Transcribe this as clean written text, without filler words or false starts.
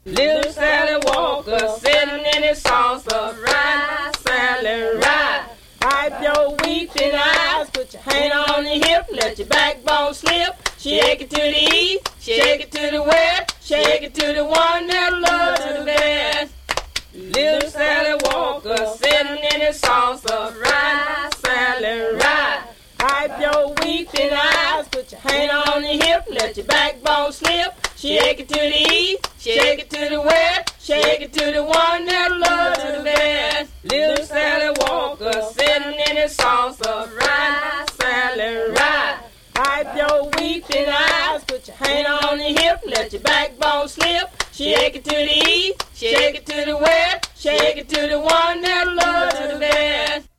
Little Sally Walker sitting in his salsa, ride, Sally, ride. Wipe your weeping eyes, put your hand on your hip, let your backbone slip. Shake it to the east, shake it to the west, shake it to the one that loves you the best. Little Sally Walker sitting in his salsa, ride, Sally, ride. Wipe your weeping eyes, put your hand on your hip, let your backbone slip. Shake it to the east, shake it to the west, shake it to the one that loves you the best. Little Sally Walker sitting in his salsa, ride, Sally, ride. Wipe your weeping eyes, put your hand on your hip, let your backbone slip. Shake it to the east, shake it to the west, shake it to the one that loves you the best.